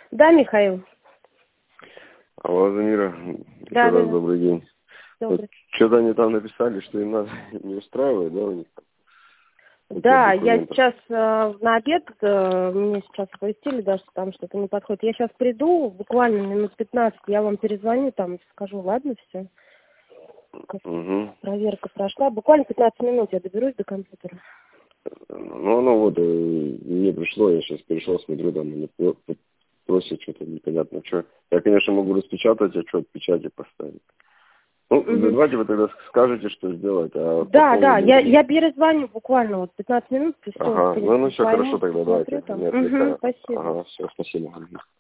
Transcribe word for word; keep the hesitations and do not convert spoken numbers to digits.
Да, Михаил. Алло, Замира. Еще Да, раз да. добрый день. Вот Добрый. что-то они там написали, что им надо не устраивает, да, у них? Вот Да, от я документов. сейчас э, на обед, э, мне сейчас оповестили, даже что там что-то не подходит. Я сейчас приду, буквально минут пятнадцать, я вам перезвоню, там скажу, ладно, все. Угу. Проверка прошла. Буквально пятнадцать минут я доберусь до компьютера. Ну, ну вот, э, мне пришло, я сейчас перешел, смотрю, там они про- просят что-то непонятно что. Я, конечно, могу распечатать, а что от печати поставить. Ну, Мгм. давайте вы тогда скажете, что сделать, а по Да, да, я, поводу... я перезвоню буквально вот пятнадцать минут, все, Ага, ну, ну все хорошо созвоню, тогда, давайте, посмотрю там. не Угу, отвлекаю. спасибо. Ага, все, спасибо.